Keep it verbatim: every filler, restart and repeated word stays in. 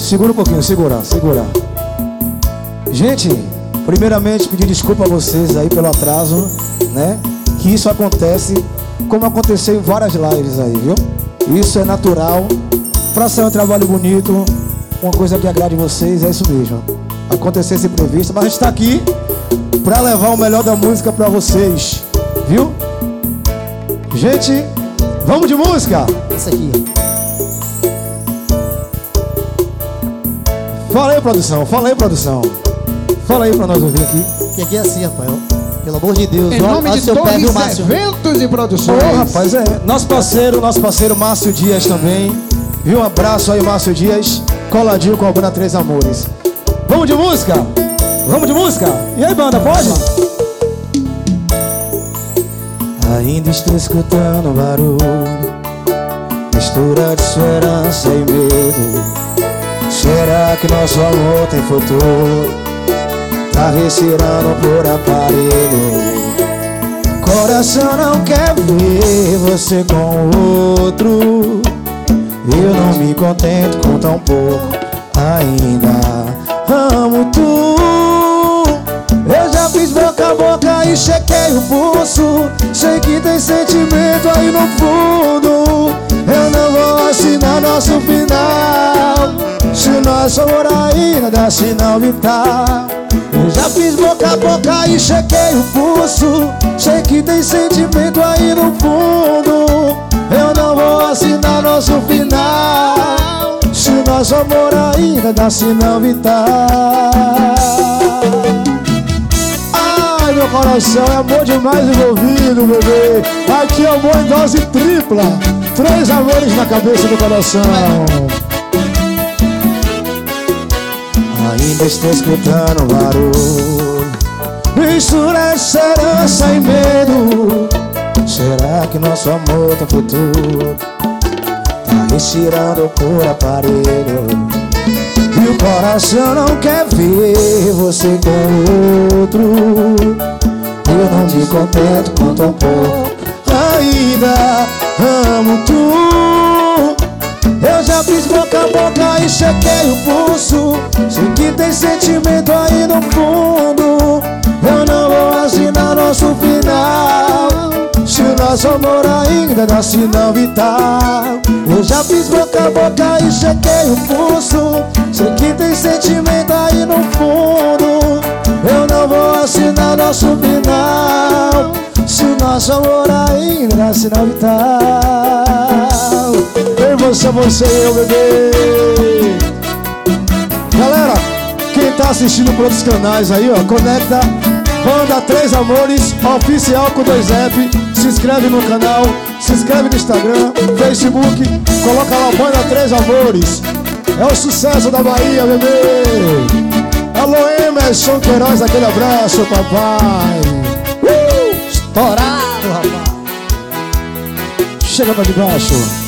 Segura um pouquinho, segura, segura. Gente, primeiramente pedir desculpa a vocês aí pelo atraso, né? Que isso acontece como aconteceu em várias lives aí, viu? Isso é natural. Pra sair um trabalho bonito, uma coisa que agrade vocês, é isso mesmo. Acontecer esse imprevisto, mas a gente tá aqui pra levar o melhor da música pra vocês, viu? Gente, vamos de música? Essa aqui. Fala aí, produção, fala aí, produção. Fala aí pra nós ouvir aqui. Que aqui é assim, Rafael. Pelo amor de Deus. Em nome de Torres Eventos e Produções. Ô, rapaz, é. Nosso parceiro, nosso parceiro Márcio Dias também. Viu? Um abraço aí, Márcio Dias. Coladinho com a banda Três Amores. Vamos de música? Vamos de música? E aí, banda, pode? Ainda estou escutando barulho, mistura de esperança e medo. Será que nosso amor tem futuro? Tá respirando por aparelho. Coração não quer ver você com outro. Eu não me contento com tão pouco. Ainda amo tu. Eu já fiz boca a boca e chequei o pulso. Sei que tem sentimento aí no fundo. Eu não vou assinar nosso final. Se nosso amor ainda dá sinal vital. Eu já fiz boca a boca e chequei o pulso. Sei que tem sentimento aí no fundo. Eu não vou assinar nosso final. Se nosso amor ainda dá sinal vital. Ai, meu coração, é amor demais envolvido, bebê. Aqui é amor em dose tripla. Três amores na cabeça do coração. Ainda estou escutando barulho, mistura esperança e medo. Será que nosso amor tem futuro? Tá respirando por aparelho. E o coração não quer ver você com outro. Eu não me contento com tão pouco. Ainda amo tu. Eu já fiz boca a boca e chequei o pulso. Sei que tem sentimento aí no fundo. Eu não vou assinar nosso final. Se o nosso amor ainda dá sinal vital. Eu já fiz boca a boca e chequei o pulso. Sei que tem sentimento aí no fundo. Eu não vou assinar nosso final. Se o nosso amor ainda dá sinal vital. Ei, você, você e eu, bebê. Galera, quem tá assistindo por outros canais aí, ó, conecta Banda Três Amores Oficial com dois F. Se inscreve no canal, se inscreve no Instagram, Facebook. Coloca lá Banda Três Amores. É o sucesso da Bahia, bebê. Alô, Emerson Queiroz, aquele abraço, papai. uh! Estourado, rapaz. Chega pra debaixo.